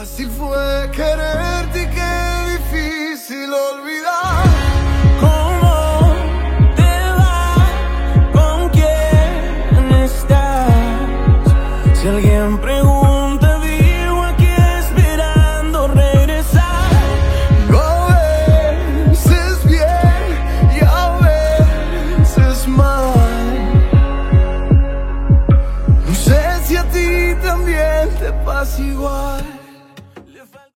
fácil fue quererte y qué difícil olvidar. ¿Cómo te va? ¿Con quién estás? Si alguien pregunta, digo aquí esperando regresar. Lo a veces bien y a veces mal. No sé si a ti también te pasa igual.